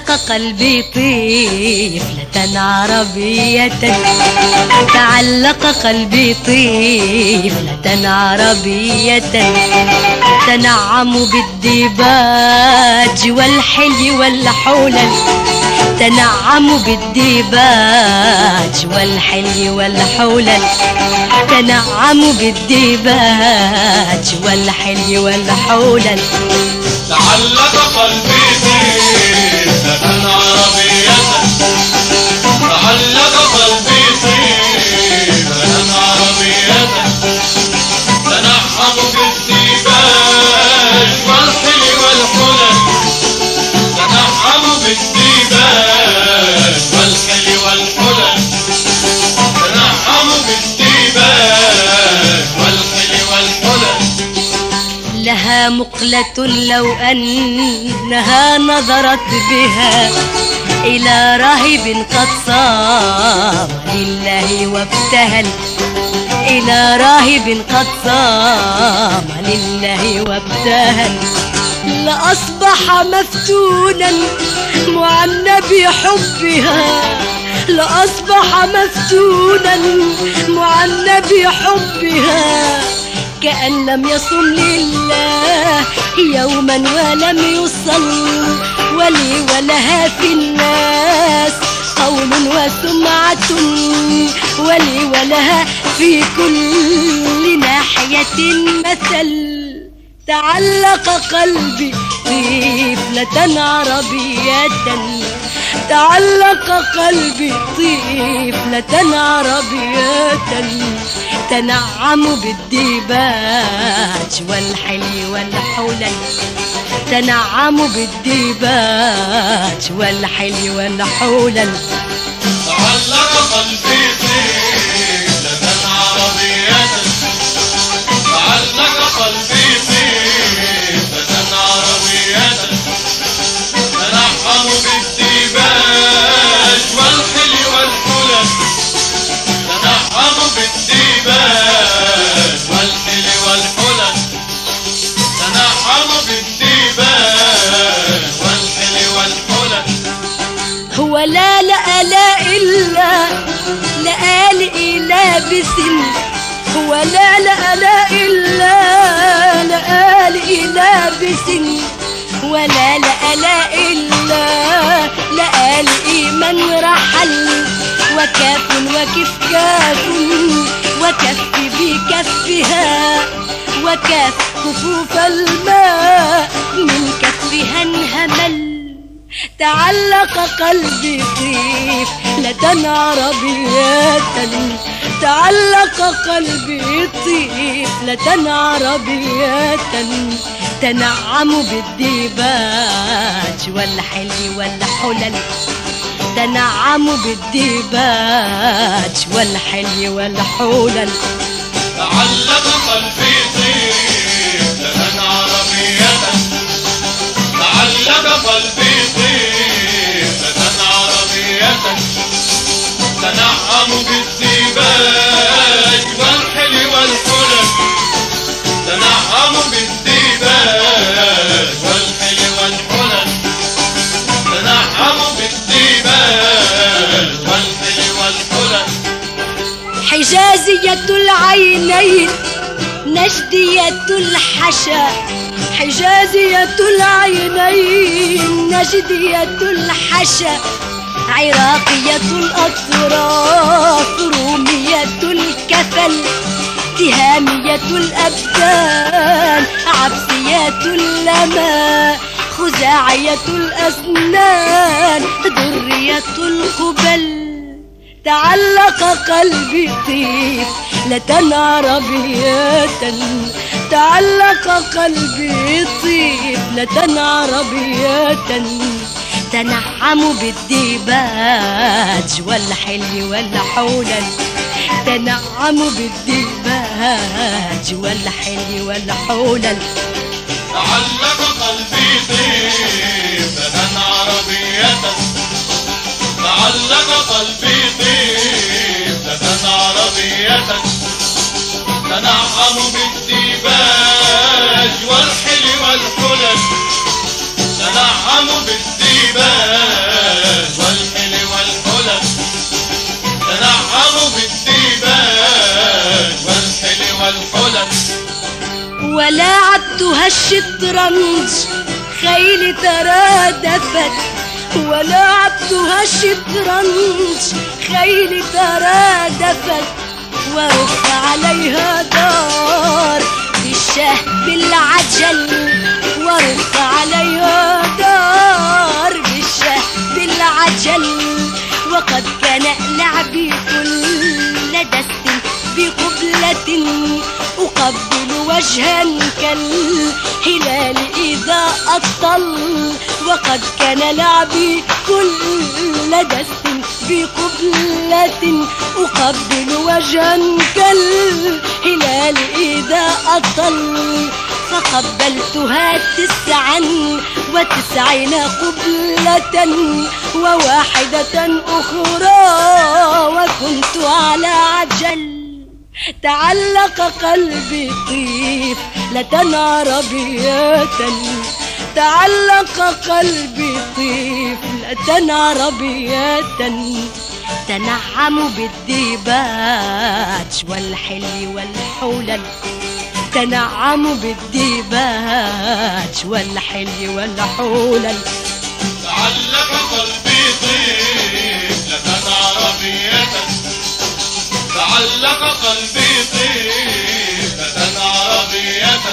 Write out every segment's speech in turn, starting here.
تعلق قلبي طفلة عربية، تعلق قلبي طفلة عربية، تنعم بالديباج والحلي والحلل، تنعم بالديباج والحلي والحلل، تنعم بالديباج والحلي والحلل. تعلق قلبي طفلة عربية، تعلق قلبي طفلة عربية، تنعم بالديباج والحلي والحلل، تنعم بالديباج والحلي والحلل، تنعم بالديباج والحلي والحلل. لها مقلة لو أنها نظرت بها إلى راهب قد صام لله وابتهل، إلى راهب قد صام لله وابتهل، لأصبح مفتونا معنى بحبها، لأصبح مفتونا معنى بحبها، كأن لم يصم لله يوما ولم يصل، ولي ولها في الناس قول وسمعة، ولي ولها في كل ناحية مثل. تعلق قلبي طفلة عربية، تعلق قلبي طفلة عربية، تنعم بالديباج والحلي والحلل، تنعم بالديباج والحلي والحلل. تعلق قلبي طفلة عربية، تعلق قلبي طفلة عربية، تنعم بالديباج والحلي والحلل، تنعم بالديباج والحلي والحلل، تنعم بالديباج والحلي والحلل. هو لا لا لا إلا لآلئ لابس، هو لا لا لا إلا لآلئ لابس، ولا لا لا إلا لآلئ من رحل، وكاف وكف كاف وكف بكفها، وكاف كفوف الماء من كفها انهمل. تعلق قلبي طفلة عربية، تعلق قلبي طفلة عربية، تنعم بالديباج والحلي والحلل، تنعم بالديباج والحلي والحلل. تعلق قلبي طفلة عربية، تعلق قلبي طفلة عربية، تنعم بالديباج والحلي والحلل، تنعم بالديباج والحلي والحلل، تنعم بالديباج والحلي والحلل. حجازية العينين نجدية الحشا، حجازية العينين نجدية الحشا، عراقية الأطراف رومية الكفل، تهامية الأبدان عبسية اللمى، خزاعية الأسنان ذرية القبل. تعلق قلبي طفلة عربية، تعلق قلبي طفلة عربية، تنعم بالديباج والحلي والحلل، تنعم بالديباج والحلي والحلل. تعلق قلبي طفلة عربية، تعلق قلبي طفلة عربية، تنعم بالديباج والحلي والحلل، تنعم بالديباج ولعبتها الشطرنج خيلي ترادفت، ولعبتها الشطرنج خيلي ترادفت، ورف عليها دار بالشه بالعجل، ورف عليها دار بالشه بالعجل. وقد كان لعبي كل دست بقبلة، أقبل وجها كالهلال إذا أطل. وقد كان لعبي كل دست بقبلة، أقبل وجها كالهلال إذا أطل. فقبلتها 99 قبلة، وواحدة أخرى وكنت على عجل. تعلق قلبي طفلة عربية، تعلق قلبي طفلة عربية، تنعم بالديباج والحل والحلل، تنعم بالديباج والحل والحلل. تعلق قلبي طفلة عربية، تعلق قلبي طفلة عربية،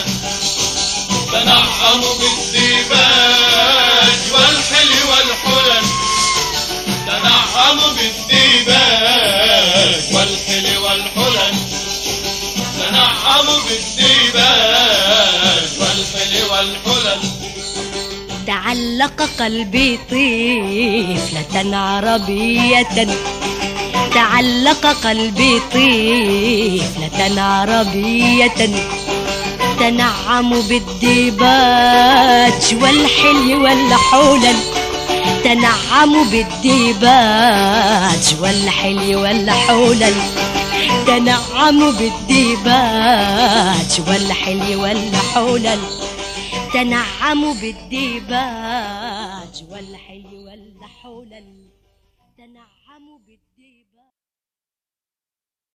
تنعم بالديباج والحل والحلل، تنعم بالديباج والحل والحلل، تنعم بالديباج والحل والحلل. تعلق قلبي طفلة عربية، تعلق قلبي طفلة عربية، تنعم بالديباج والحل والحلل، تنعم بالديباج والحل والحلل، تنعم بالديباج والحل والحلل، تنعم بالديباج والحل والحلل، تنعم بالديباج.